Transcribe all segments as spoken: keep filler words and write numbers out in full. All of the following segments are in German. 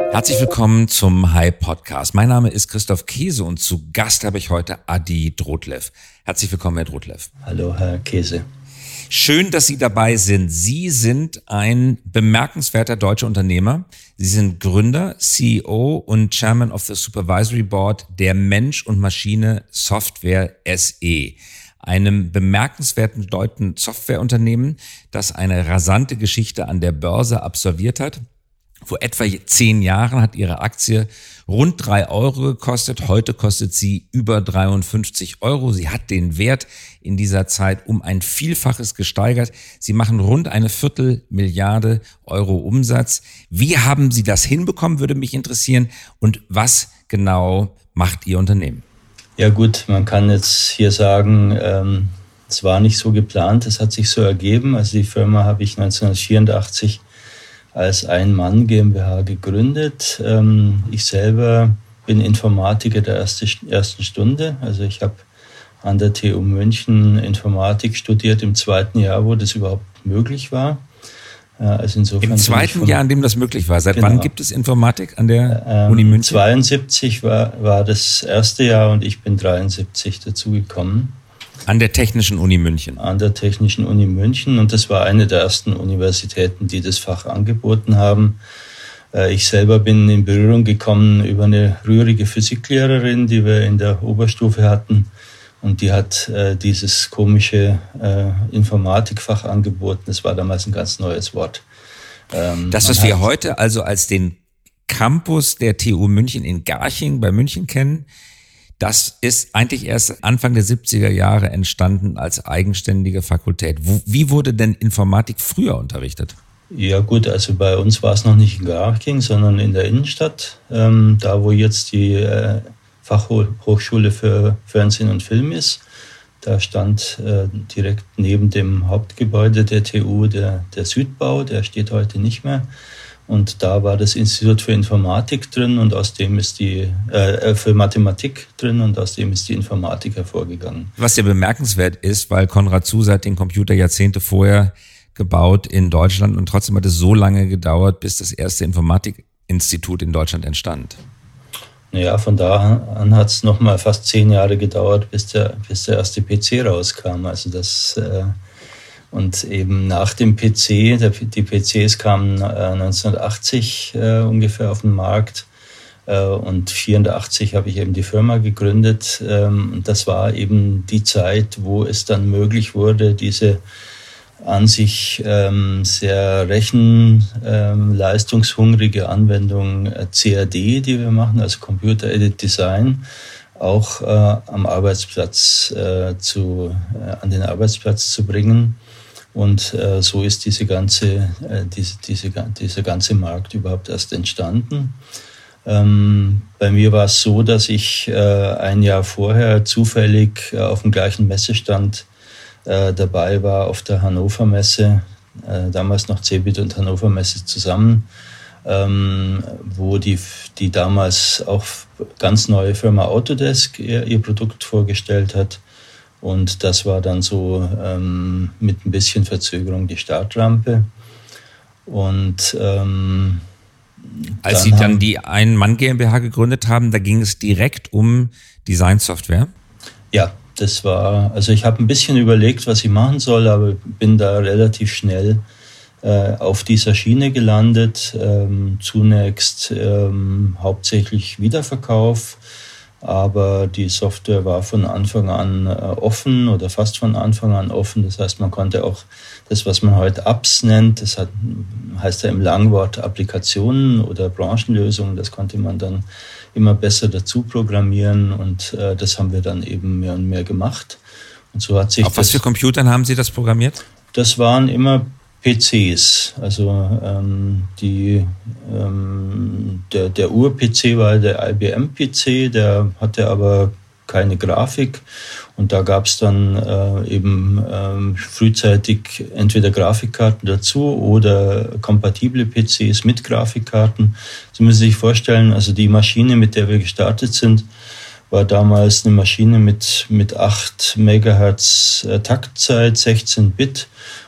Herzlich willkommen zum Hi Podcast. Mein Name ist Christoph Käse und zu Gast habe ich heute Adi Drotlev. Herzlich willkommen, Herr Drotlev. Hallo, Herr Käse. Schön, dass Sie dabei sind. Sie sind ein bemerkenswerter deutscher Unternehmer. Sie sind Gründer, C E O und Chairman of the Supervisory Board der Mensch und Maschine Software S E, einem bemerkenswerten deutschen Softwareunternehmen, das eine rasante Geschichte an der Börse absolviert hat. Vor etwa zehn Jahren hat ihre Aktie rund drei Euro gekostet. Heute kostet sie über dreiundfünfzig Euro. Sie hat den Wert in dieser Zeit um ein Vielfaches gesteigert. Sie machen rund eine Viertelmilliarde Euro Umsatz. Wie haben Sie das hinbekommen, würde mich interessieren. Und was genau macht Ihr Unternehmen? Ja gut, man kann jetzt hier sagen, ähm, es war nicht so geplant, es hat sich so ergeben. Also die Firma habe ich neunzehnhundertvierundachtzig als Ein-Mann GmbH gegründet. Ich selber bin Informatiker der ersten Stunde. Also ich habe an der T U München Informatik studiert im zweiten Jahr, wo das überhaupt möglich war. Also insofern Im zweiten von, Jahr, in dem das möglich war. Seit genau. Wann gibt es Informatik an der ähm, Uni München? zweiundsiebzig war, war das erste Jahr und ich bin dreiundsiebzig dazugekommen. An der Technischen Uni München. An der Technischen Uni München und das war eine der ersten Universitäten, die das Fach angeboten haben. Ich selber bin in Berührung gekommen über eine rührige Physiklehrerin, die wir in der Oberstufe hatten und die hat äh, dieses komische äh, Informatikfach angeboten. Das war damals ein ganz neues Wort. Ähm, das, was wir heute also als den Campus der T U München in Garching bei München kennen, das ist eigentlich erst Anfang der siebziger Jahre entstanden als eigenständige Fakultät. Wie wurde denn Informatik früher unterrichtet? Ja gut, also bei uns war es noch nicht in Garching, sondern in der Innenstadt, ähm, da wo jetzt die äh, Fachhochschule für Fernsehen und Film ist. Da stand äh, direkt neben dem Hauptgebäude der T U der, der Südbau, der steht heute nicht mehr. Und da war das Institut für Informatik drin und aus dem ist die, äh, für Mathematik drin und aus dem ist die Informatik hervorgegangen. Was ja bemerkenswert ist, weil Konrad Zuse hat den Computer Jahrzehnte vorher gebaut in Deutschland und trotzdem hat es so lange gedauert, bis das erste Informatikinstitut in Deutschland entstand. Naja, von da an hat es nochmal fast zehn Jahre gedauert, bis der, bis der erste P C rauskam. Also das... Äh, Und eben nach dem P C, der, die P Cs kamen äh, neunzehnhundertachtzig äh, ungefähr auf den Markt äh, und vierundachtzig habe ich eben die Firma gegründet. Ähm, und das war eben die Zeit, wo es dann möglich wurde, diese an sich ähm, sehr rechenleistungshungrige ähm, Anwendung äh, C A D, die wir machen, also Computer Aided Design, auch äh, am Arbeitsplatz äh, zu, äh, an den Arbeitsplatz zu bringen. Und äh, so ist diese ganze, äh, diese, diese, dieser ganze Markt überhaupt erst entstanden. Ähm, bei mir war es so, dass ich äh, ein Jahr vorher zufällig äh, auf dem gleichen Messestand äh, dabei war, auf der Hannover Messe, äh, damals noch Cebit und Hannover Messe zusammen, ähm, wo die, die damals auch ganz neue Firma Autodesk ihr, ihr Produkt vorgestellt hat. Und das war dann so ähm, mit ein bisschen Verzögerung die Startrampe. Und ähm, als Sie dann die Ein-Mann GmbH gegründet haben, da ging es direkt um Designsoftware? Ja, das war, also ich habe ein bisschen überlegt, was ich machen soll, aber bin da relativ schnell äh, auf dieser Schiene gelandet. Ähm, zunächst ähm, hauptsächlich Wiederverkauf. Aber die Software war von Anfang an äh, offen oder fast von Anfang an offen. Das heißt, man konnte auch das, was man heute Apps nennt, das hat, heißt ja im Langwort Applikationen oder Branchenlösungen, das konnte man dann immer besser dazu programmieren und äh, das haben wir dann eben mehr und mehr gemacht. Und so hat sich Auf was für Computern haben Sie das programmiert? Das waren immer P Cs, also ähm, die, ähm, der, der Ur-P C war der I B M-P C, der hatte aber keine Grafik und da gab es dann äh, eben ähm, frühzeitig entweder Grafikkarten dazu oder kompatible P Cs mit Grafikkarten. Sie müssen sich vorstellen, also die Maschine, mit der wir gestartet sind, war damals eine Maschine mit, mit acht Megahertz äh, Taktzeit, sechzehn Bit.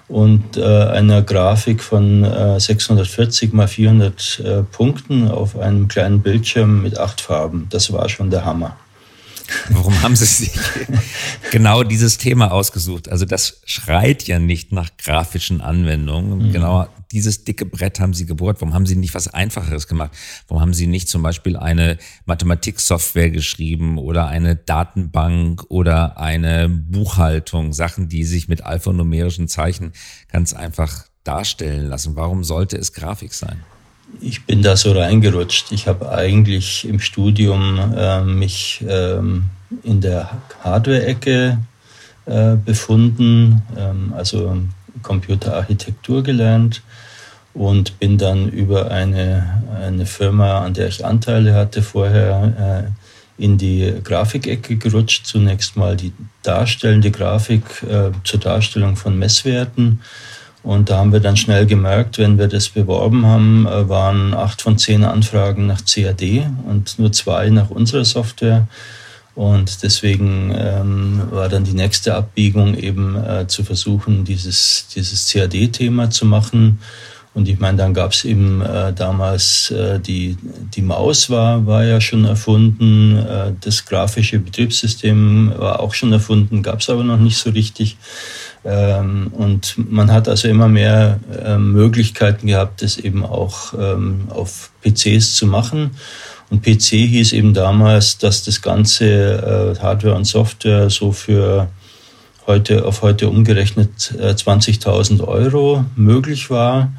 und äh, einer Grafik von äh, sechshundertvierzig mal vierhundert äh, Punkten auf einem kleinen Bildschirm mit acht Farben. Das war schon der Hammer. Warum haben Sie sich genau dieses Thema ausgesucht? Also das schreit ja nicht nach grafischen Anwendungen. Mhm. Genau dieses dicke Brett haben Sie gebohrt. Warum haben Sie nicht was Einfacheres gemacht? Warum haben Sie nicht zum Beispiel eine Mathematiksoftware geschrieben oder eine Datenbank oder eine Buchhaltung? Sachen, die sich mit alphanumerischen Zeichen ganz einfach darstellen lassen. Warum sollte es Grafik sein? Ich bin da so reingerutscht. Ich habe eigentlich im Studium äh, mich ähm, in der Hardware-Ecke äh, befunden, ähm, also Computerarchitektur gelernt und bin dann über eine, eine Firma, an der ich Anteile hatte, vorher äh, in die Grafikecke gerutscht. Zunächst mal die darstellende Grafik äh, zur Darstellung von Messwerten. Und da haben wir dann schnell gemerkt, wenn wir das beworben haben, waren acht von zehn Anfragen nach C A D und nur zwei nach unserer Software. Und deswegen ähm, war dann die nächste Abbiegung eben äh, zu versuchen, dieses, dieses C A D-Thema zu machen. Und ich meine, dann gab es eben äh, damals äh, die, die Maus war, war ja schon erfunden, äh, das grafische Betriebssystem war auch schon erfunden, gab es aber noch nicht so richtig. Ähm, und man hat also immer mehr ähm, Möglichkeiten gehabt, das eben auch ähm, auf P Cs zu machen. Und P C hieß eben damals, dass das ganze äh, Hardware und Software so für heute auf heute umgerechnet äh, zwanzigtausend Euro möglich war.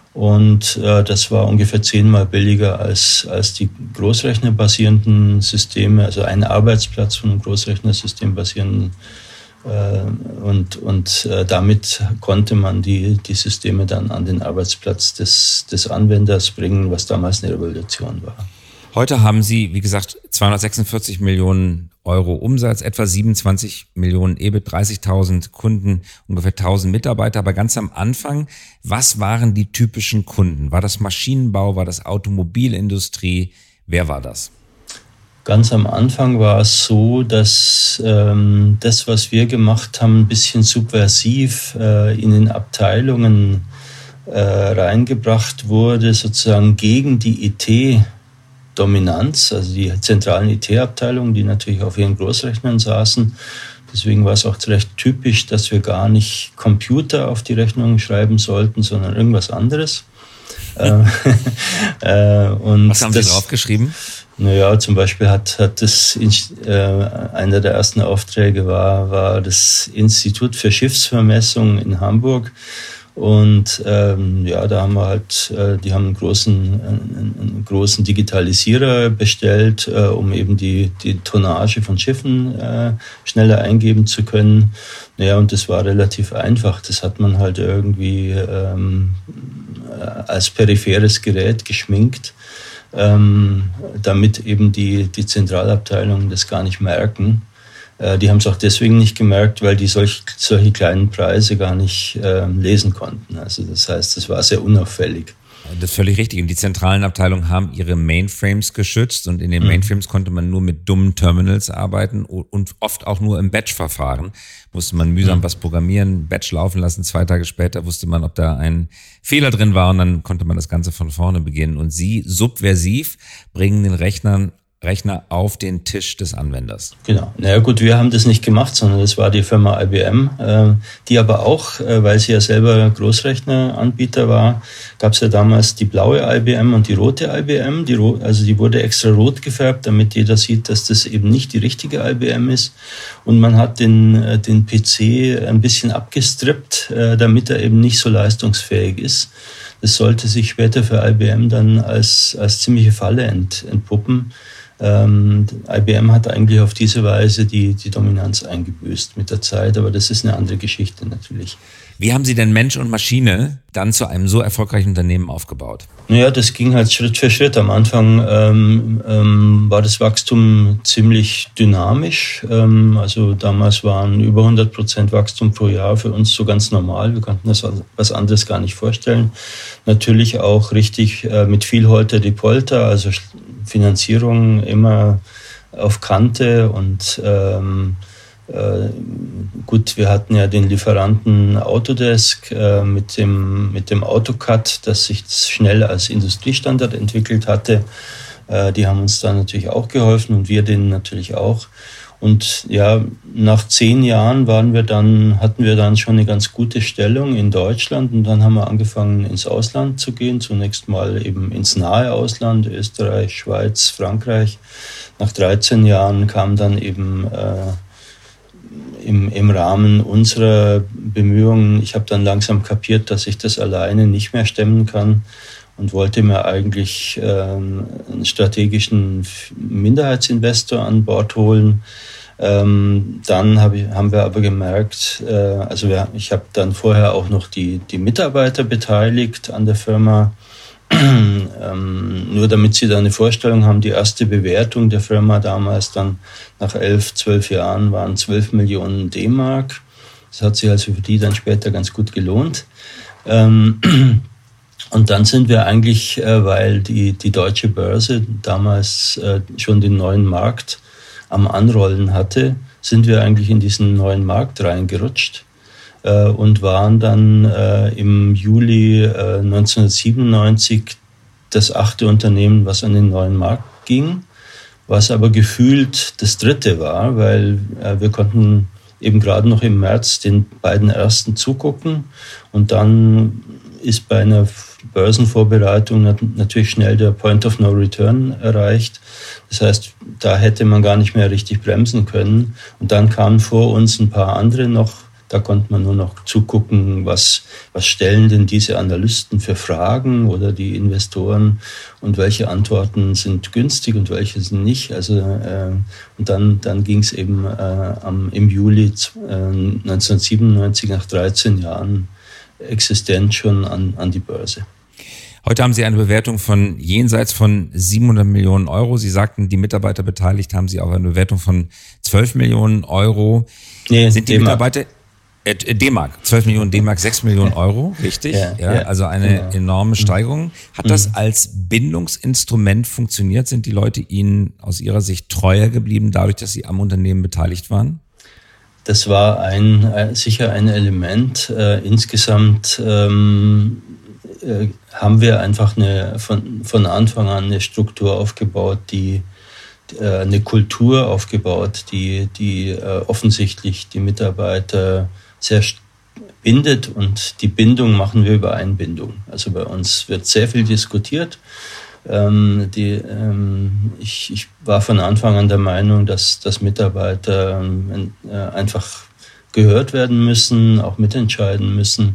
Und äh, das war ungefähr zehnmal billiger als, als die großrechnerbasierenden Systeme, also ein Arbeitsplatz von einem Großrechnersystem basierenden. Äh, und und äh, damit konnte man die, die Systeme dann an den Arbeitsplatz des, des Anwenders bringen, was damals eine Revolution war. Heute haben Sie, wie gesagt, zweihundertsechsundvierzig Millionen Euro Umsatz, etwa siebenundzwanzig Millionen E B I T, dreißigtausend Kunden, ungefähr tausend Mitarbeiter. Aber ganz am Anfang, was waren die typischen Kunden? War das Maschinenbau, war das Automobilindustrie? Wer war das? Ganz am Anfang war es so, dass ähm, das, was wir gemacht haben, ein bisschen subversiv äh, in den Abteilungen äh, reingebracht wurde, sozusagen gegen die I T Dominanz, also die zentralen I T-Abteilungen, die natürlich auf ihren Großrechnern saßen. Deswegen war es auch recht typisch, dass wir gar nicht Computer auf die Rechnungen schreiben sollten, sondern irgendwas anderes. äh, und Was haben das, Sie draufgeschrieben? Naja, zum Beispiel hat, hat das, äh, einer der ersten Aufträge war, war das Institut für Schiffsvermessung in Hamburg. Und ähm, ja, da haben wir halt, äh, die haben einen großen, einen, einen großen Digitalisierer bestellt, äh, um eben die, die Tonnage von Schiffen äh, schneller eingeben zu können. Naja, und das war relativ einfach. Das hat man halt irgendwie ähm, als peripheres Gerät geschminkt, ähm, damit eben die, die Zentralabteilungen das gar nicht merken. Die haben es auch deswegen nicht gemerkt, weil die solch, solche kleinen Preise gar nicht äh, lesen konnten. Also das heißt, es war sehr unauffällig. Das ist völlig richtig. Und die zentralen Abteilungen haben ihre Mainframes geschützt und in den Mainframes konnte man nur mit dummen Terminals arbeiten und oft auch nur im Batch-Verfahren. Musste man mühsam mhm. was programmieren, Batch laufen lassen. Zwei Tage später wusste man, ob da ein Fehler drin war und dann konnte man das Ganze von vorne beginnen. Und Sie, subversiv, bringen den Rechnern Rechner auf den Tisch des Anwenders. Genau. Naja gut, wir haben das nicht gemacht, sondern das war die Firma I B M, äh, die aber auch, äh, weil sie ja selber Großrechneranbieter war, gab es ja damals die blaue I B M und die rote I B M. Die, also die wurde extra rot gefärbt, damit jeder sieht, dass das eben nicht die richtige I B M ist. Und man hat den, äh, den P C ein bisschen abgestrippt, äh, damit er eben nicht so leistungsfähig ist. Das sollte sich später für I B M dann als, als ziemliche Falle ent, entpuppen. Ähm, I B M hat eigentlich auf diese Weise die, die Dominanz eingebüßt mit der Zeit, aber das ist eine andere Geschichte natürlich. Wie haben Sie denn Mensch und Maschine dann zu einem so erfolgreichen Unternehmen aufgebaut? Naja, das ging halt Schritt für Schritt. Am Anfang ähm, ähm, war das Wachstum ziemlich dynamisch. Ähm, also damals waren über hundert Prozent Wachstum pro Jahr für uns so ganz normal. Wir konnten das was anderes gar nicht vorstellen. Natürlich auch richtig äh, mit viel Holter die Polter, also Finanzierung immer auf Kante und ähm, Äh, gut, wir hatten ja den Lieferanten Autodesk äh, mit dem, mit dem AutoCAD, das sich schnell als Industriestandard entwickelt hatte. Äh, die haben uns da natürlich auch geholfen und wir denen natürlich auch. Und ja, nach zehn Jahren waren wir dann, hatten wir dann schon eine ganz gute Stellung in Deutschland und dann haben wir angefangen, ins Ausland zu gehen. Zunächst mal eben ins nahe Ausland, Österreich, Schweiz, Frankreich. Nach dreizehn Jahren kam dann eben äh, im, im Rahmen unserer Bemühungen, ich habe dann langsam kapiert, dass ich das alleine nicht mehr stemmen kann und wollte mir eigentlich äh, einen strategischen Minderheitsinvestor an Bord holen. Ähm, dann hab ich, haben wir aber gemerkt, äh, also wir, ich habe dann vorher auch noch die, die Mitarbeiter beteiligt an der Firma. ähm, nur damit Sie da eine Vorstellung haben, die erste Bewertung der Firma damals dann nach elf, zwölf Jahren waren zwölf Millionen D-Mark. Das hat sich also für die dann später ganz gut gelohnt. Ähm, Und dann sind wir eigentlich, äh, weil die, die deutsche Börse damals äh, schon den neuen Markt am Anrollen hatte, sind wir eigentlich in diesen neuen Markt reingerutscht äh, und waren dann äh, im Juli äh, neunzehnhundertsiebenundneunzig das achte Unternehmen, was an den neuen Markt ging, was aber gefühlt das dritte war, weil äh, wir konnten eben gerade noch im März den beiden ersten zugucken und dann ist bei einer Börsenvorbereitung natürlich schnell der Point of No Return erreicht. Das heißt, da hätte man gar nicht mehr richtig bremsen können. Und dann kamen vor uns ein paar andere noch. Da konnte man nur noch zugucken, was, was stellen denn diese Analysten für Fragen oder die Investoren und welche Antworten sind günstig und welche sind nicht. Also, äh, und dann, dann ging es eben äh, am, im Juli äh, neunzehnhundertsiebenundneunzig nach dreizehn Jahren Existenz schon an, an die Börse. Heute haben Sie eine Bewertung von jenseits von siebenhundert Millionen Euro. Sie sagten, die Mitarbeiter beteiligt haben Sie auch eine Bewertung von zwölf Millionen Euro. Nee, sind die D-Mark. Mitarbeiter äh, D-Mark, zwölf Millionen D-Mark, sechs Millionen Euro, richtig? Ja, ja, ja, also eine genau. enorme Steigerung. Hat das als Bindungsinstrument funktioniert? Sind die Leute Ihnen aus Ihrer Sicht treuer geblieben, dadurch, dass Sie am Unternehmen beteiligt waren? Das war ein, ein sicher ein Element. Äh, insgesamt ähm, äh, haben wir einfach eine, von, von Anfang an eine Struktur aufgebaut, die äh, eine Kultur aufgebaut, die, die äh, offensichtlich die Mitarbeiter sehr bindet, und die Bindung machen wir über Einbindung. Also bei uns wird sehr viel diskutiert. Ähm, die, ähm, ich, ich war von Anfang an der Meinung, dass, dass Mitarbeiter ähm, äh, einfach gehört werden müssen, auch mitentscheiden müssen.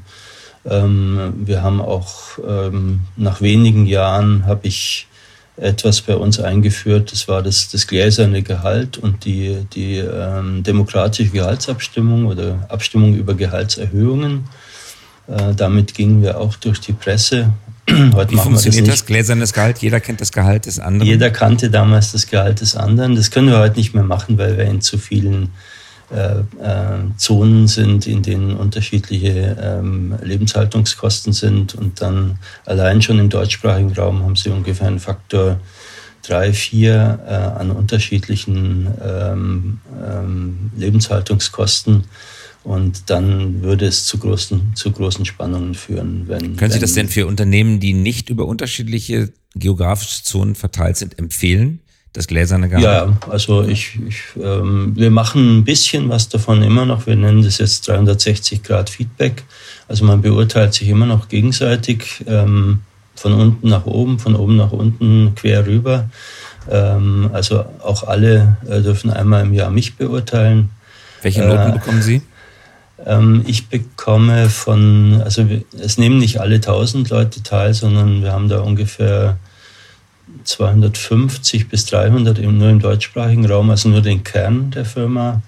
Ähm, wir haben auch ähm, nach wenigen Jahren habe ich etwas bei uns eingeführt, das war das, das gläserne Gehalt und die, die ähm, demokratische Gehaltsabstimmung oder Abstimmung über Gehaltserhöhungen. Äh, damit gingen wir auch durch die Presse. Heute Wie funktioniert das, das? Gläsernes Gehalt? Jeder kennt das Gehalt des anderen? Jeder kannte damals das Gehalt des anderen. Das können wir heute nicht mehr machen, weil wir in zu vielen äh, äh, Zonen sind, in denen unterschiedliche ähm, Lebenshaltungskosten sind. Und dann allein schon im deutschsprachigen Raum haben sie ungefähr einen Faktor drei, vier äh, an unterschiedlichen ähm, ähm, Lebenshaltungskosten. Und dann würde es zu großen, zu großen Spannungen führen. Wenn, Können Sie wenn, das denn für Unternehmen, die nicht über unterschiedliche geografische Zonen verteilt sind, empfehlen, das gläserne Gehalt? Ja, also ich, ich, ähm, wir machen ein bisschen was davon immer noch. Wir nennen das jetzt dreihundertsechzig Grad Feedback. Also man beurteilt sich immer noch gegenseitig, ähm, von unten nach oben, von oben nach unten, quer rüber. Ähm, also auch alle äh, dürfen einmal im Jahr mich beurteilen. Welche Noten äh, bekommen Sie? Ich bekomme von, also es nehmen nicht alle tausend Leute teil, sondern wir haben da ungefähr zweihundertfünfzig bis dreihundert nur im deutschsprachigen Raum, also nur den Kern der Firma.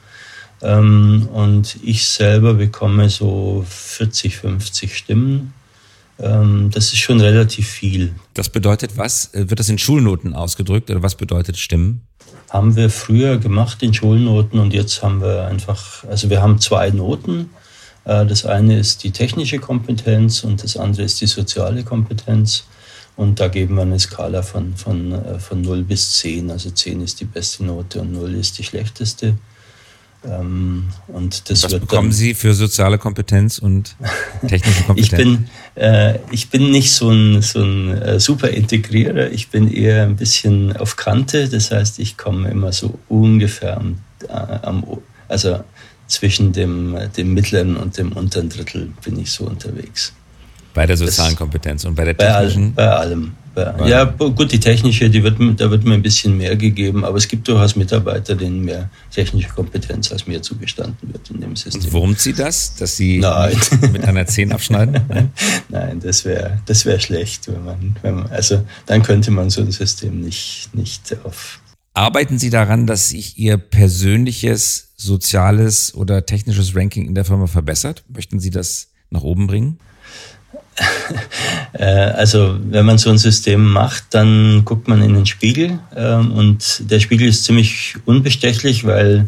Und ich selber bekomme so vierzig, fünfzig Stimmen. Das ist schon relativ viel. Das bedeutet was? Wird das in Schulnoten ausgedrückt oder was bedeutet Stimmen? Haben wir früher gemacht in Schulnoten und jetzt haben wir einfach, also wir haben zwei Noten. Das eine ist die technische Kompetenz und das andere ist die soziale Kompetenz. Und da geben wir eine Skala von, von, von null bis zehn. Also zehn ist die beste Note und null ist die schlechteste. Ähm, und das Was wird bekommen dann, Sie für soziale Kompetenz und technische Kompetenz? ich bin, äh, ich bin nicht so ein, so ein äh, super Integrierer, ich bin eher ein bisschen auf Kante, das heißt, ich komme immer so ungefähr am, äh, am also zwischen dem, dem mittleren und dem unteren Drittel bin ich so unterwegs. Bei der sozialen das, Kompetenz und bei der technischen? Bei, all, bei allem. Bei, ja, gut, die technische, die wird, da wird mir ein bisschen mehr gegeben, aber es gibt durchaus Mitarbeiter, denen mehr technische Kompetenz als mir zugestanden wird in dem System. Und wurmt Sie das, dass Sie Nein. mit einer zehn abschneiden? Nein, Nein das wäre das wär schlecht. Wenn man, wenn man, also dann könnte man so ein System nicht, nicht auf... Arbeiten Sie daran, dass sich Ihr persönliches, soziales oder technisches Ranking in der Firma verbessert? Möchten Sie das nach oben bringen? Also wenn man so ein System macht, dann guckt man in den Spiegel und der Spiegel ist ziemlich unbestechlich, weil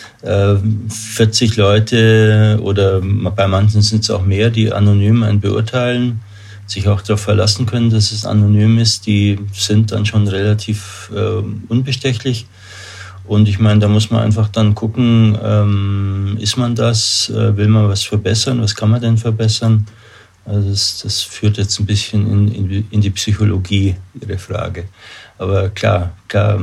vierzig Leute oder bei manchen sind es auch mehr, die anonym einen beurteilen, sich auch darauf verlassen können, dass es anonym ist, die sind dann schon relativ unbestechlich. Und ich meine, da muss man einfach dann gucken, ist man das, will man was verbessern, was kann man denn verbessern? Also das, das führt jetzt ein bisschen in, in, in die Psychologie, Ihre Frage. Aber klar, klar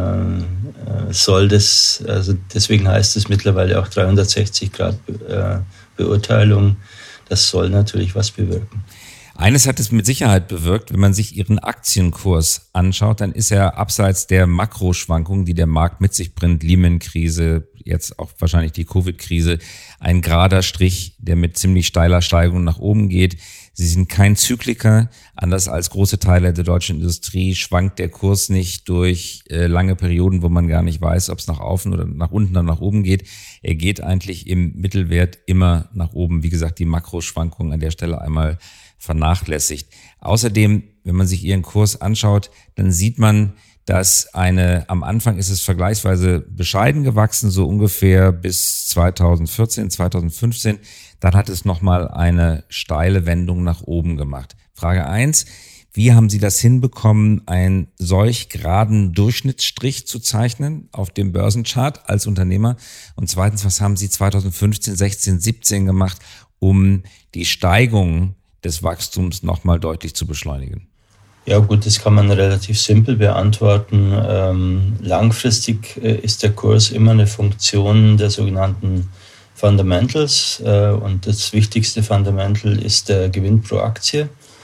äh, soll das, also deswegen heißt es mittlerweile auch dreihundertsechzig Grad äh, Beurteilung, das soll natürlich was bewirken. Eines hat es mit Sicherheit bewirkt, wenn man sich Ihren Aktienkurs anschaut, dann ist er abseits der Makroschwankungen, die der Markt mit sich bringt, Lehman-Krise, jetzt auch wahrscheinlich die Covid-Krise, ein gerader Strich, der mit ziemlich steiler Steigung nach oben geht. Sie sind kein Zykliker, anders als große Teile der deutschen Industrie schwankt der Kurs nicht durch äh, lange Perioden, wo man gar nicht weiß, ob es nach außen oder nach unten oder nach oben geht. Er geht eigentlich im Mittelwert immer nach oben. Wie gesagt, die Makroschwankungen an der Stelle einmal vernachlässigt. Außerdem, wenn man sich Ihren Kurs anschaut, dann sieht man, dass eine, am Anfang ist es vergleichsweise bescheiden gewachsen, so ungefähr bis zweitausendvierzehn, zweitausendfünfzehn. Dann hat es nochmal eine steile Wendung nach oben gemacht. Frage eins, wie haben Sie das hinbekommen, einen solch geraden Durchschnittsstrich zu zeichnen auf dem Börsenchart als Unternehmer? Und zweitens, was haben Sie zweitausendfünfzehn, sechzehn, siebzehn gemacht, um die Steigung des Wachstums nochmal deutlich zu beschleunigen? Ja gut, das kann man relativ simpel beantworten. Ähm, langfristig äh, ist der Kurs immer eine Funktion der sogenannten Fundamentals äh, und das wichtigste Fundamental ist der Gewinn pro Aktie.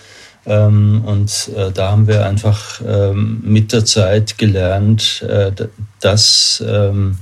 Ähm, und äh, da haben wir einfach ähm, mit der Zeit gelernt, äh, das ähm,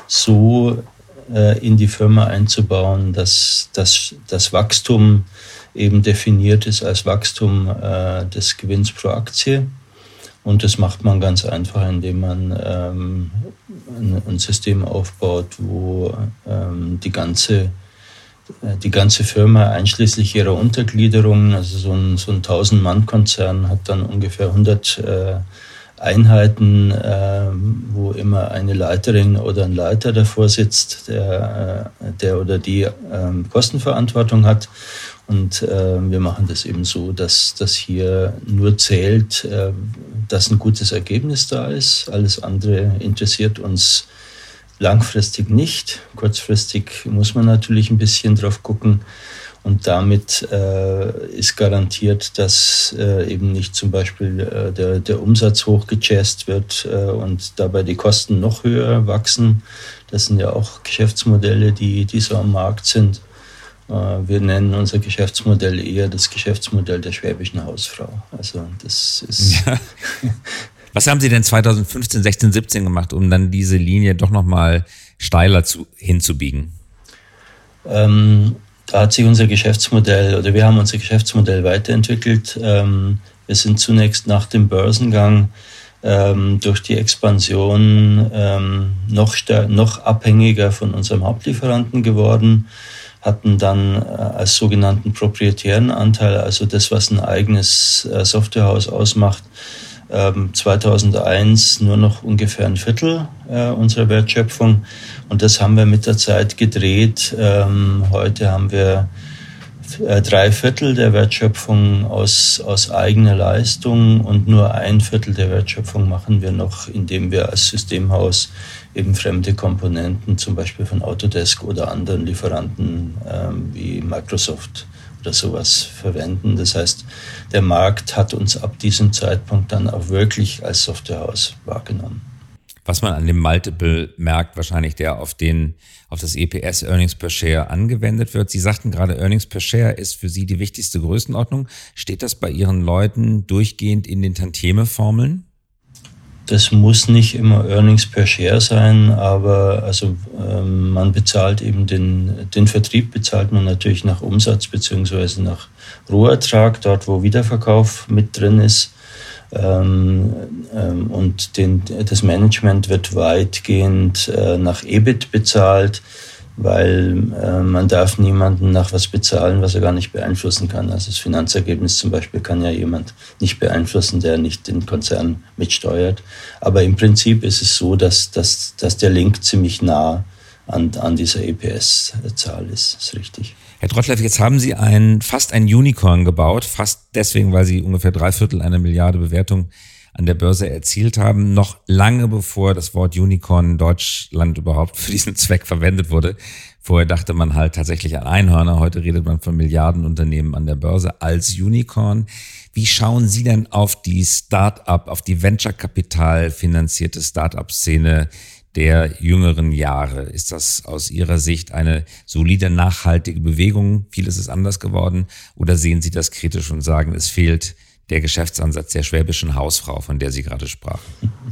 so äh, in die Firma einzubauen, dass, dass das Wachstum eben definiert ist als Wachstum äh, des Gewinns pro Aktie. Und das macht man ganz einfach, indem man ähm, ein, ein System aufbaut, wo ähm, die ganze, die ganze Firma einschließlich ihrer Untergliederungen, also so ein, so ein tausend-Mann-Konzern hat dann ungefähr hundert äh, Einheiten, äh, wo immer eine Leiterin oder ein Leiter davor sitzt, der, äh, der oder die äh, Kostenverantwortung hat. Und äh, wir machen das eben so, dass das hier nur zählt, äh, dass ein gutes Ergebnis da ist. Alles andere interessiert uns langfristig nicht. Kurzfristig muss man natürlich ein bisschen drauf gucken. Und damit äh, ist garantiert, dass äh, eben nicht zum Beispiel äh, der, der Umsatz hochgejazzt wird äh, und dabei die Kosten noch höher wachsen. Das sind ja auch Geschäftsmodelle, die, die so am Markt sind. Äh, wir nennen unser Geschäftsmodell eher das Geschäftsmodell der schwäbischen Hausfrau. Also das ist... Ja. Was haben Sie denn zweitausendfünfzehn, sechzehn, siebzehn gemacht, um dann diese Linie doch nochmal steiler zu, hinzubiegen? Ähm, Da hat sich unser Geschäftsmodell oder wir haben unser Geschäftsmodell weiterentwickelt. Ähm, wir sind zunächst nach dem Börsengang ähm, durch die Expansion ähm, noch, stär- noch abhängiger von unserem Hauptlieferanten geworden, hatten dann äh, als sogenannten proprietären Anteil, also das, was ein eigenes äh, Softwarehaus ausmacht, ähm, zweitausendeins nur noch ungefähr ein Viertel äh, unserer Wertschöpfung. Und das haben wir mit der Zeit gedreht. Ähm, heute haben wir drei Viertel der Wertschöpfung aus, aus eigener Leistung und nur ein Viertel der Wertschöpfung machen wir noch, indem wir als Systemhaus eben fremde Komponenten, zum Beispiel von Autodesk oder anderen Lieferanten ähm, wie Microsoft oder sowas verwenden. Das heißt, der Markt hat uns ab diesem Zeitpunkt dann auch wirklich als Softwarehaus wahrgenommen. Was man an dem Multiple merkt, wahrscheinlich der auf den, auf das E P S, Earnings per Share, angewendet wird. Sie sagten gerade, Earnings per Share ist für Sie die wichtigste Größenordnung. Steht das bei Ihren Leuten durchgehend in den Tantieme-Formeln? Das muss nicht immer Earnings per Share sein, aber also ähm, man bezahlt eben den, den Vertrieb bezahlt man natürlich nach Umsatz beziehungsweise nach Rohertrag, dort wo Wiederverkauf mit drin ist. Ähm, ähm, und den, das Management wird weitgehend äh, nach E B I T bezahlt, weil äh, man darf niemanden nach was bezahlen, was er gar nicht beeinflussen kann. Also das Finanzergebnis zum Beispiel kann ja jemand nicht beeinflussen, der nicht den Konzern mitsteuert. Aber im Prinzip ist es so, dass, dass, dass der Link ziemlich nah an, an dieser E P S-Zahl ist. Das ist richtig. Herr Trottleff, jetzt haben Sie ein, fast ein Unicorn gebaut, fast deswegen, weil Sie ungefähr drei Viertel einer Milliarde Bewertung an der Börse erzielt haben, noch lange bevor das Wort Unicorn in Deutschland überhaupt für diesen Zweck verwendet wurde. Vorher dachte man halt tatsächlich an Einhörner, heute redet man von Milliardenunternehmen an der Börse als Unicorn. Wie schauen Sie denn auf die Start-up, auf die Venture-Kapital finanzierte Start-up-Szene der jüngeren Jahre? Ist das aus Ihrer Sicht eine solide, nachhaltige Bewegung? Vieles ist anders geworden. Oder sehen Sie das kritisch und sagen, es fehlt der Geschäftsansatz der schwäbischen Hausfrau, von der Sie gerade sprachen?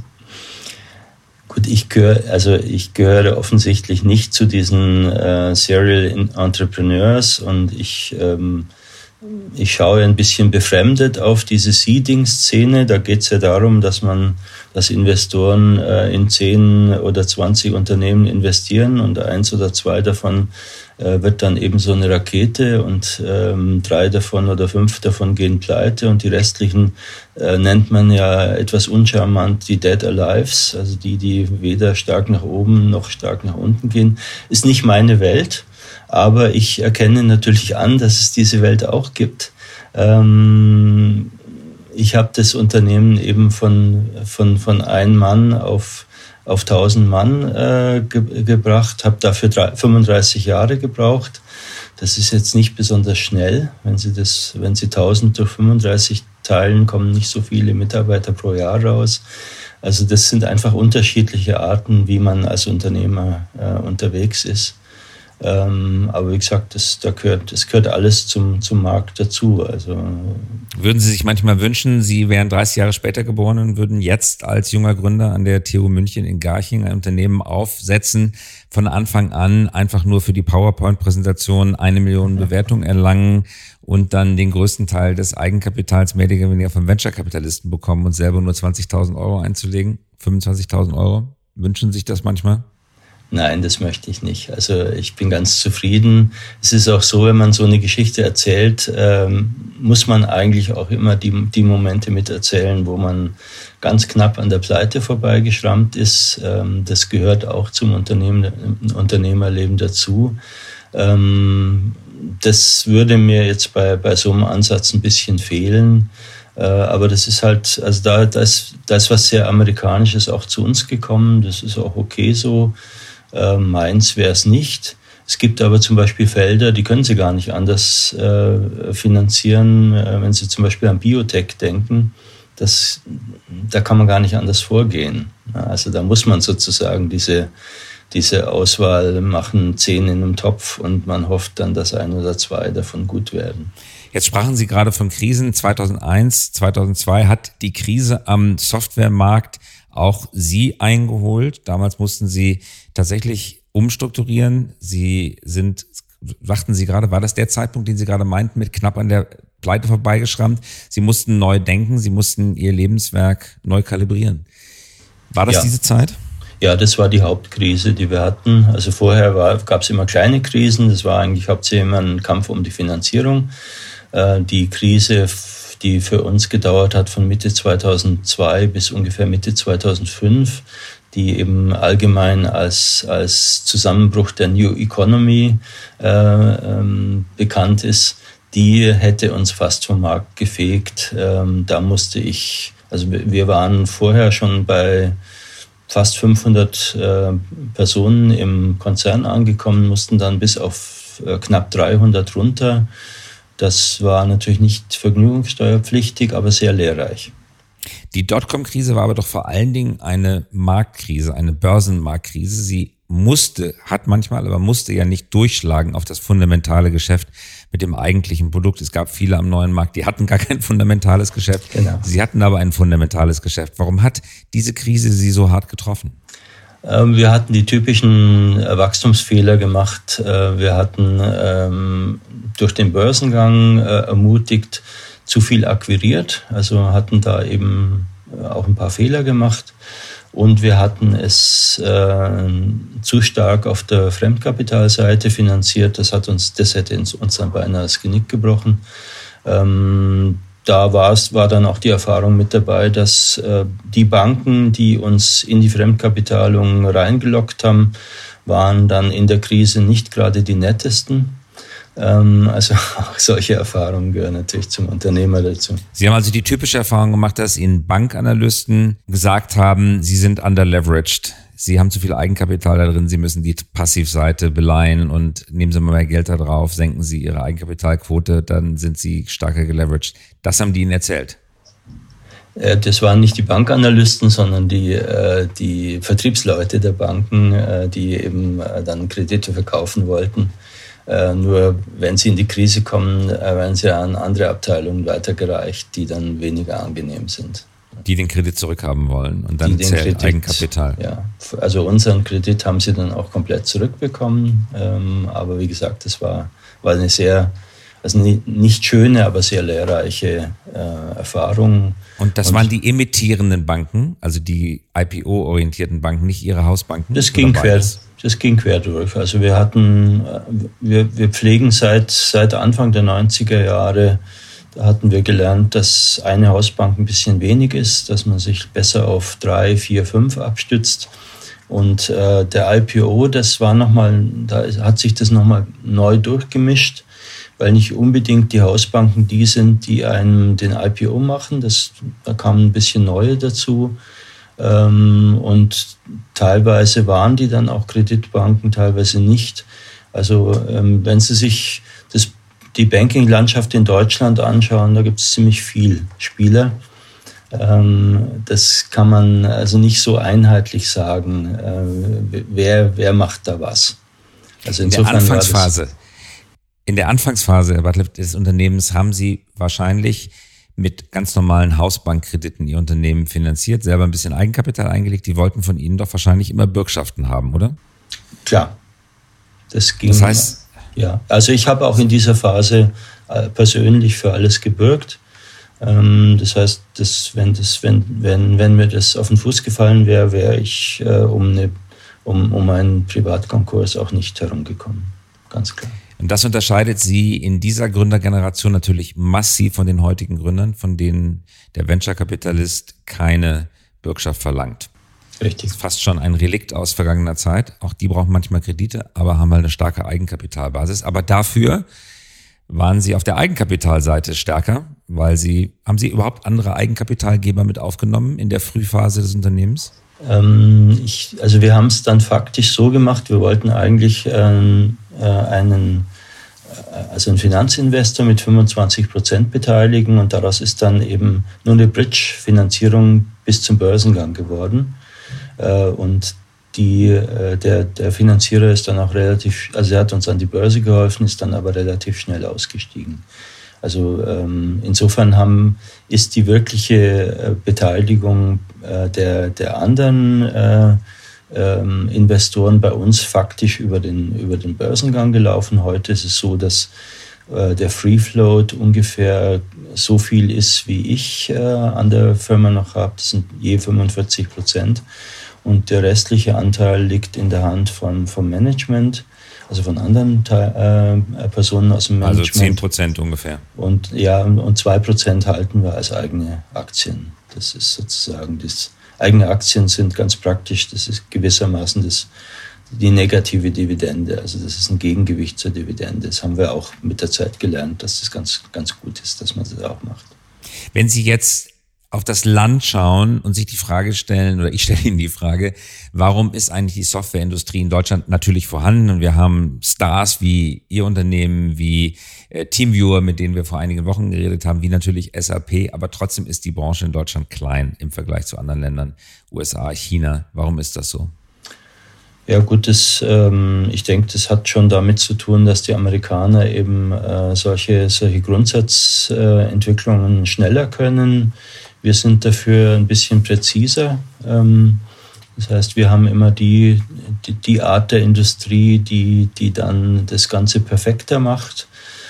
Gut, ich gehöre, also ich gehöre offensichtlich nicht zu diesen äh, Serial Entrepreneurs und ich ähm, Ich schaue ein bisschen befremdet auf diese Seeding-Szene. Da geht es ja darum, dass man, dass Investoren äh, in zehn oder zwanzig Unternehmen investieren und eins oder zwei davon äh, wird dann eben so eine Rakete und ähm, drei davon oder fünf davon gehen pleite und die restlichen äh, nennt man ja etwas uncharmant die Dead Alives, also die, die weder stark nach oben noch stark nach unten gehen. Ist nicht meine Welt. Aber ich erkenne natürlich an, dass es diese Welt auch gibt. Ähm, ich habe das Unternehmen eben von, von, von einem Mann auf, auf tausend Mann äh, ge- gebracht, habe dafür drei, fünfunddreißig Jahre gebraucht. Das ist jetzt nicht besonders schnell. Wenn Sie das, wenn Sie tausend durch fünfunddreißig teilen, kommen nicht so viele Mitarbeiter pro Jahr raus. Also das sind einfach unterschiedliche Arten, wie man als Unternehmer äh, unterwegs ist. Ähm, aber wie gesagt, das, da gehört, das gehört alles zum, zum Markt dazu. Also, würden Sie sich manchmal wünschen, Sie wären dreißig Jahre später geboren und würden jetzt als junger Gründer an der T U München in Garching ein Unternehmen aufsetzen, von Anfang an einfach nur für die PowerPoint-Präsentation eine Million Bewertung erlangen und dann den größten Teil des Eigenkapitals mehr oder weniger vom Venture-Kapitalisten bekommen und selber nur zwanzigtausend Euro einzulegen, fünfundzwanzigtausend Euro? Wünschen Sie sich das manchmal? Nein, das möchte ich nicht. Also ich bin ganz zufrieden. Es ist auch so, wenn man so eine Geschichte erzählt, ähm, muss man eigentlich auch immer die, die Momente miterzählen, wo man ganz knapp an der Pleite vorbeigeschrammt ist. Ähm, das gehört auch zum Unternehmen, Unternehmerleben dazu. Ähm, das würde mir jetzt bei, bei so einem Ansatz ein bisschen fehlen. Äh, aber das ist halt, also da, da ist, da ist was sehr Amerikanisches auch zu uns gekommen. Das ist auch okay so. Äh, meins wäre es nicht. Es gibt aber zum Beispiel Felder, die können Sie gar nicht anders äh, finanzieren. Äh, wenn Sie zum Beispiel an Biotech denken, das, da kann man gar nicht anders vorgehen. Also da muss man sozusagen diese, diese Auswahl machen, zehn in einem Topf und man hofft dann, dass ein oder zwei davon gut werden. Jetzt sprachen Sie gerade von Krisen. zweitausendeins, zweitausendzwei hat die Krise am Softwaremarkt auch Sie eingeholt. Damals mussten Sie tatsächlich umstrukturieren. Sie sind, sagten Sie gerade, war das der Zeitpunkt, den Sie gerade meinten, mit knapp an der Pleite vorbeigeschrammt? Sie mussten neu denken, Sie mussten Ihr Lebenswerk neu kalibrieren. War das ja diese Zeit? Ja, das war die Hauptkrise, die wir hatten. Also vorher gab es immer kleine Krisen. Das war eigentlich hauptsächlich immer ein Kampf um die Finanzierung. Äh, die Krise, die für uns gedauert hat von Mitte zweitausendzwei bis ungefähr Mitte zweitausendfünf, die eben allgemein als, als Zusammenbruch der New Economy äh, ähm, bekannt ist. die hätte uns fast vom Markt gefegt. Ähm, da musste ich, also wir waren vorher schon bei fast fünfhundert äh, Personen im Konzern angekommen, mussten dann bis auf äh, knapp dreihundert runter. Das war natürlich nicht vergnügungssteuerpflichtig, aber sehr lehrreich. Die Dotcom-Krise war aber doch vor allen Dingen eine Marktkrise, eine Börsenmarktkrise. Sie musste, hat manchmal, aber musste ja nicht durchschlagen auf das fundamentale Geschäft mit dem eigentlichen Produkt. Es gab viele am neuen Markt, die hatten gar kein fundamentales Geschäft. Genau. Sie hatten aber ein fundamentales Geschäft. Warum hat diese Krise Sie so hart getroffen? Wir hatten die typischen Wachstumsfehler gemacht. Wir hatten durch den Börsengang ermutigt zu viel akquiriert, also hatten da eben auch ein paar Fehler gemacht. Und wir hatten es äh, zu stark auf der Fremdkapitalseite finanziert. Das hat uns, das hätte uns dann beinahe das Genick gebrochen. Ähm, da war es, war dann auch die Erfahrung mit dabei, dass äh, die Banken, die uns in die Fremdkapitalung reingelockt haben, waren dann in der Krise nicht gerade die nettesten. Also auch solche Erfahrungen gehören natürlich zum Unternehmer dazu. Sie haben also die typische Erfahrung gemacht, dass Ihnen Bankanalysten gesagt haben, Sie sind underleveraged. Sie haben zu viel Eigenkapital da drin, Sie müssen die Passivseite beleihen und nehmen Sie mal mehr Geld da drauf, senken Sie Ihre Eigenkapitalquote, dann sind Sie stärker geleveraged. Das haben die Ihnen erzählt? Das waren nicht die Bankanalysten, sondern die, die Vertriebsleute der Banken, die eben dann Kredite verkaufen wollten. Äh, nur wenn sie in die Krise kommen, äh, werden sie an andere Abteilungen weitergereicht, die dann weniger angenehm sind. Die den Kredit zurückhaben wollen und dann zählt Kredit, Eigenkapital. Ja, also unseren Kredit haben sie dann auch komplett zurückbekommen. Ähm, aber wie gesagt, das war, war eine sehr, also nicht schöne, aber sehr lehrreiche äh, Erfahrung. Und das und waren die emittierenden Banken, also die I P O-orientierten Banken, nicht Ihre Hausbanken? Das ging quer. Das ging quer durch. Also wir hatten, wir, wir pflegen seit, seit Anfang der neunziger Jahre, da hatten wir gelernt, dass eine Hausbank ein bisschen wenig ist, dass man sich besser auf drei, vier, fünf abstützt. Und äh, der I P O, das war nochmal, da hat sich das nochmal neu durchgemischt, weil nicht unbedingt die Hausbanken die sind, die einem den I P O machen. Das, da kamen ein bisschen neue dazu. Und teilweise waren die dann auch Kreditbanken, teilweise nicht. Also wenn Sie sich das, die Banking-Landschaft in Deutschland anschauen, da gibt es ziemlich viel Spieler. Das kann man also nicht so einheitlich sagen, wer, wer macht da was. Also insofern in der Anfangsphase, in der Anfangsphase, Herr Bartlett, des Unternehmens haben Sie wahrscheinlich mit ganz normalen Hausbankkrediten Ihr Unternehmen finanziert, selber ein bisschen Eigenkapital eingelegt. Die wollten von Ihnen doch wahrscheinlich immer Bürgschaften haben, oder? Klar. Das ging. Das heißt? Ja, also ich habe auch in dieser Phase persönlich für alles gebürgt. Das heißt, dass wenn, das, wenn, wenn, wenn mir das auf den Fuß gefallen wäre, wäre ich um, eine, um, um einen Privatkonkurs auch nicht herumgekommen. Ganz klar. Und das unterscheidet Sie in dieser Gründergeneration natürlich massiv von den heutigen Gründern, von denen der Venture-Kapitalist keine Bürgschaft verlangt. Richtig. Das ist fast schon ein Relikt aus vergangener Zeit. Auch die brauchen manchmal Kredite, aber haben halt eine starke Eigenkapitalbasis. Aber dafür waren Sie auf der Eigenkapitalseite stärker, weil Sie, haben Sie überhaupt andere Eigenkapitalgeber mit aufgenommen in der Frühphase des Unternehmens? Ähm, ich, also wir haben es dann faktisch so gemacht, wir wollten eigentlich ähm, äh, einen, äh, also einen Finanzinvestor mit fünfundzwanzig Prozent beteiligen und daraus ist dann eben nur eine Bridge-Finanzierung bis zum Börsengang geworden. Äh, und die, äh, der, der Finanzierer ist dann auch relativ, also er hat uns an die Börse geholfen, ist dann aber relativ schnell ausgestiegen. Also ähm, insofern haben, ist die wirkliche äh, Beteiligung äh, der, der anderen äh, ähm, Investoren bei uns faktisch über den, über den Börsengang gelaufen. Heute ist es so, dass äh, der Free Float ungefähr so viel ist, wie ich äh, an der Firma noch habe. Das sind je fünfundvierzig Prozent. Und der restliche Anteil liegt in der Hand von, vom Management. Also von anderen äh, Personen aus dem Management. Also zehn Prozent ungefähr. Und ja, und zwei Prozent halten wir als eigene Aktien. Das ist sozusagen das. Eigene Aktien sind ganz praktisch. Das ist gewissermaßen das, die negative Dividende. Also das ist ein Gegengewicht zur Dividende. Das haben wir auch mit der Zeit gelernt, dass das ganz, ganz gut ist, dass man das auch macht. Wenn Sie jetzt auf das Land schauen und sich die Frage stellen, oder ich stelle Ihnen die Frage, warum ist eigentlich die Softwareindustrie in Deutschland natürlich vorhanden? Und wir haben Stars wie Ihr Unternehmen, wie äh, Teamviewer, mit denen wir vor einigen Wochen geredet haben, wie natürlich S A P, aber trotzdem ist die Branche in Deutschland klein im Vergleich zu anderen Ländern, U S A, China. Warum ist das so? Ja gut, das, ähm, ich denke, das hat schon damit zu tun, dass die Amerikaner eben äh, solche, solche Grundsatzentwicklungen äh, schneller können. Wir sind dafür ein bisschen präziser. Ähm, das heißt, wir haben immer die, die, die Art der Industrie, die, die dann das Ganze perfekter macht.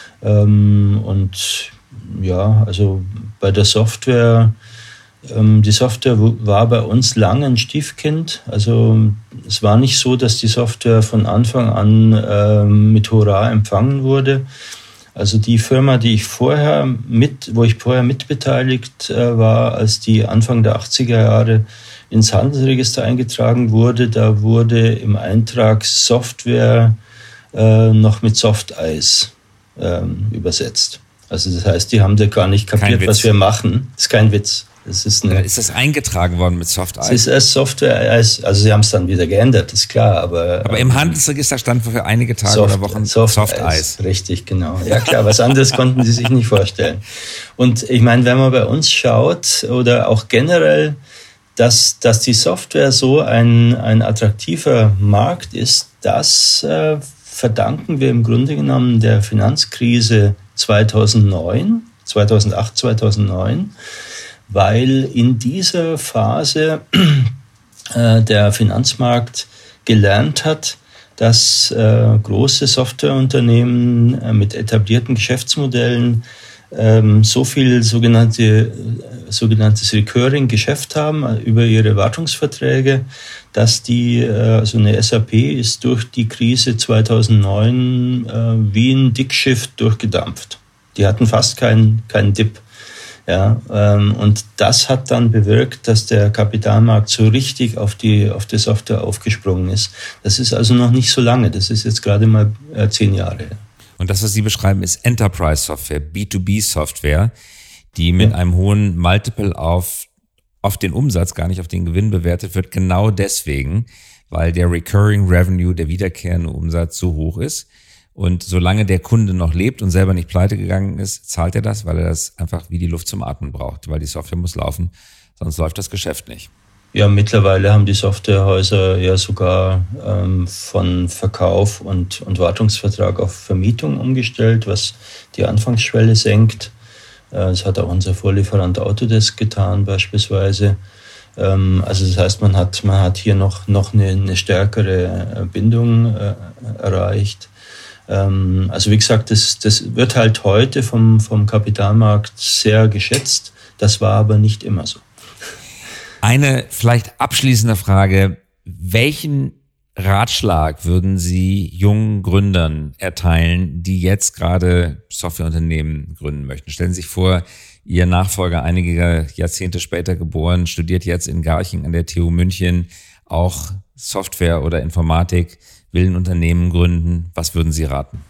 Ähm, und ja, also bei der Software, ähm, die Software war bei uns lange ein Stiefkind. Also es war nicht so, dass die Software von Anfang an äh, mit Hurra empfangen wurde. Also die Firma, die ich vorher mit, wo ich vorher mitbeteiligt äh, war, als die Anfang der achtziger Jahre ins Handelsregister eingetragen wurde, da wurde im Eintrag Software äh, noch mit Softeis ähm, übersetzt. Also das heißt, die haben da gar nicht kapiert, was wir machen. Das ist kein Witz. Das ist, eine, ist das eingetragen worden mit Softeis? Es ist als Software, also sie haben es dann wieder geändert, ist klar. Aber, aber im Handelsregister stand für einige Tage Soft, oder Wochen Softeis. Softeis. Richtig, genau. Ja klar, was anderes konnten sie sich nicht vorstellen. Und ich meine, wenn man bei uns schaut oder auch generell, dass, dass die Software so ein, ein attraktiver Markt ist, das äh, verdanken wir im Grunde genommen der Finanzkrise zweitausendneun, zweitausendacht, zweitausendneun. Weil in dieser Phase äh, der Finanzmarkt gelernt hat, dass äh, große Softwareunternehmen äh, mit etablierten Geschäftsmodellen ähm, so viel sogenannte, äh, sogenanntes Recurring-Geschäft haben äh, über ihre Wartungsverträge, dass die, äh, also eine S A P ist durch die Krise zweitausendneun äh, wie ein Dickschiff durchgedampft. Die hatten fast keinen keinen Dip. Ja, ähm, und das hat dann bewirkt, dass der Kapitalmarkt so richtig auf die, auf die Software aufgesprungen ist. Das ist also noch nicht so lange, das ist jetzt gerade mal äh, zehn Jahre her. Und das, was Sie beschreiben, ist Enterprise-Software, B zwei B-Software, die mit ja. einem hohen Multiple auf, auf den Umsatz, gar nicht auf den Gewinn bewertet wird, genau deswegen, weil der Recurring Revenue, der wiederkehrende Umsatz so hoch ist. Und solange der Kunde noch lebt und selber nicht pleite gegangen ist, zahlt er das, weil er das einfach wie die Luft zum Atmen braucht, weil die Software muss laufen, sonst läuft das Geschäft nicht. Ja, mittlerweile haben die Softwarehäuser ja sogar ähm, von Verkauf und, und Wartungsvertrag auf Vermietung umgestellt, was die Anfangsschwelle senkt. Äh, das hat auch unser Vorlieferant Autodesk getan beispielsweise. Ähm, also das heißt, man hat, man hat hier noch, noch eine, eine stärkere Bindung äh, erreicht. Also wie gesagt, das, das wird halt heute vom, vom Kapitalmarkt sehr geschätzt. Das war aber nicht immer so. Eine vielleicht abschließende Frage. Welchen Ratschlag würden Sie jungen Gründern erteilen, die jetzt gerade Softwareunternehmen gründen möchten? Stellen Sie sich vor, Ihr Nachfolger, einige Jahrzehnte später geboren, studiert jetzt in Garching an der T U München auch Software oder Informatik, will ein Unternehmen gründen. Was würden Sie raten?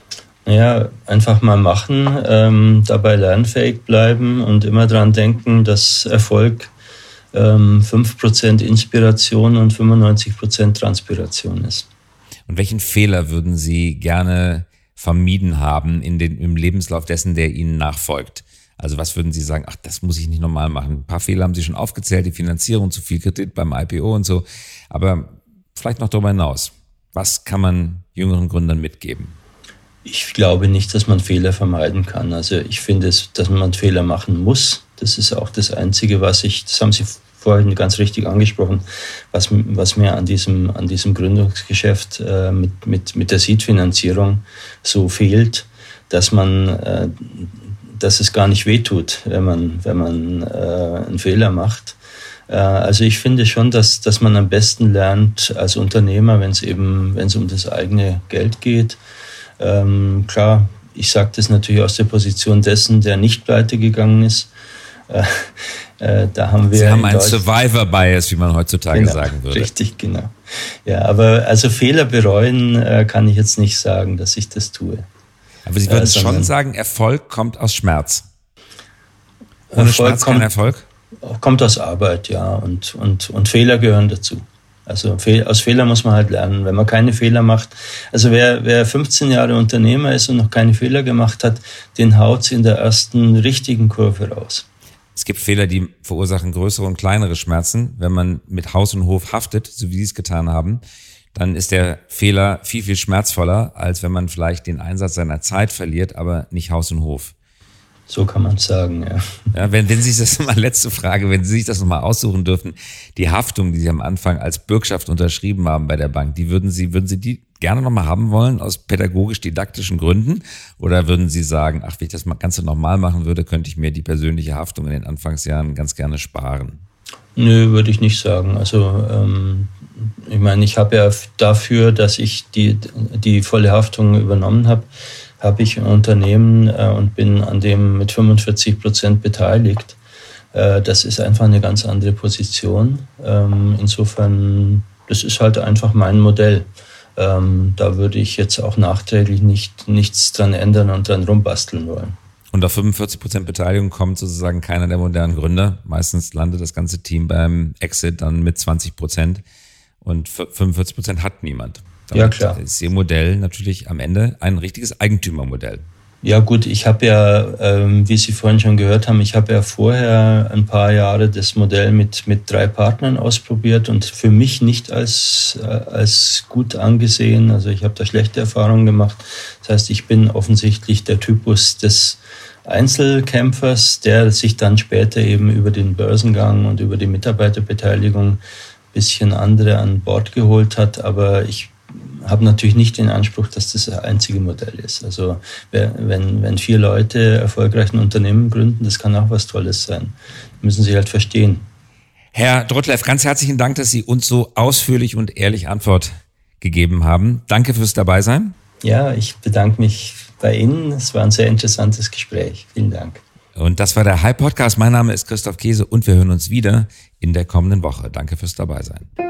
Ja, einfach mal machen, ähm, dabei lernfähig bleiben und immer dran denken, dass Erfolg ähm, fünf Prozent Inspiration und fünfundneunzig Prozent Transpiration ist. Und welchen Fehler würden Sie gerne vermieden haben in den, im Lebenslauf dessen, der Ihnen nachfolgt? Also was würden Sie sagen, ach, das muss ich nicht nochmal machen. Ein paar Fehler haben Sie schon aufgezählt, die Finanzierung, zu viel Kredit beim I P O und so. Aber vielleicht noch darüber hinaus. Was kann man jüngeren Gründern mitgeben? Ich glaube nicht, dass man Fehler vermeiden kann. Also ich finde, dass man Fehler machen muss. Das ist auch das Einzige, was ich, das haben Sie vorhin ganz richtig angesprochen, was, was mir an diesem, an diesem Gründungsgeschäft äh, mit, mit, mit der Seed-Finanzierung so fehlt, dass man, äh, dass es gar nicht wehtut, wenn man, wenn man äh, einen Fehler macht. Also ich finde schon, dass, dass man am besten lernt als Unternehmer, wenn es eben, wenn es um das eigene Geld geht. Ähm, klar, ich sage das natürlich aus der Position dessen, der nicht pleite gegangen ist. Äh, äh, da haben wir Sie haben einen Survivor-Bias, wie man heutzutage genau, sagen würde. Richtig, genau. Ja, aber also Fehler bereuen äh, kann ich jetzt nicht sagen, dass ich das tue. Aber Sie würden äh, schon sagen, Erfolg kommt aus Schmerz. Ohne Erfolg Schmerz kein kommt, Erfolg? Kommt aus Arbeit, ja. Und, und, und Fehler gehören dazu. Also aus Fehlern muss man halt lernen. Wenn man keine Fehler macht, also wer, wer fünfzehn Jahre Unternehmer ist und noch keine Fehler gemacht hat, den haut's in der ersten richtigen Kurve raus. Es gibt Fehler, die verursachen größere und kleinere Schmerzen. Wenn man mit Haus und Hof haftet, so wie Sie es getan haben, dann ist der Fehler viel, viel schmerzvoller, als wenn man vielleicht den Einsatz seiner Zeit verliert, aber nicht Haus und Hof. So kann man es sagen, ja. Ja, wenn, wenn Sie sich das mal, letzte Frage, wenn Sie sich das nochmal aussuchen dürfen, die Haftung, die Sie am Anfang als Bürgschaft unterschrieben haben bei der Bank, die würden Sie, würden Sie die gerne nochmal haben wollen aus pädagogisch-didaktischen Gründen? Oder würden Sie sagen, ach, wenn ich das mal Ganze nochmal machen würde, könnte ich mir die persönliche Haftung in den Anfangsjahren ganz gerne sparen? Nö, würde ich nicht sagen. Also, ähm, ich meine, ich habe ja dafür, dass ich die, die volle Haftung übernommen habe, habe ich ein Unternehmen äh, und bin an dem mit fünfundvierzig Prozent beteiligt. Äh, das ist einfach eine ganz andere Position. Ähm, insofern, das ist halt einfach mein Modell. Ähm, da würde ich jetzt auch nachträglich nicht, nichts dran ändern und dran rumbasteln wollen. Und auf fünfundvierzig Prozent Beteiligung kommt sozusagen keiner der modernen Gründer. Meistens landet das ganze Team beim Exit dann mit zwanzig Prozent und fünfundvierzig Prozent hat niemand. Damit ja, klar. Ist Ihr Modell natürlich am Ende ein richtiges Eigentümermodell. Ja gut, ich habe ja, ähm, wie Sie vorhin schon gehört haben, ich habe ja vorher ein paar Jahre das Modell mit mit drei Partnern ausprobiert und für mich nicht als äh, als gut angesehen. Also ich habe da schlechte Erfahrungen gemacht. Das heißt, ich bin offensichtlich der Typus des Einzelkämpfers, der sich dann später eben über den Börsengang und über die Mitarbeiterbeteiligung ein bisschen andere an Bord geholt hat. Aber ich habe natürlich nicht den Anspruch, dass das das einzige Modell ist. Also wenn, wenn vier Leute erfolgreich ein Unternehmen gründen, das kann auch was Tolles sein. Müssen sie halt verstehen. Herr Drottleff, ganz herzlichen Dank, dass Sie uns so ausführlich und ehrlich Antwort gegeben haben. Danke fürs Dabeisein. Ja, ich bedanke mich bei Ihnen. Es war ein sehr interessantes Gespräch. Vielen Dank. Und das war der Hi Podcast. Mein Name ist Christoph Käse und wir hören uns wieder in der kommenden Woche. Danke fürs Dabeisein.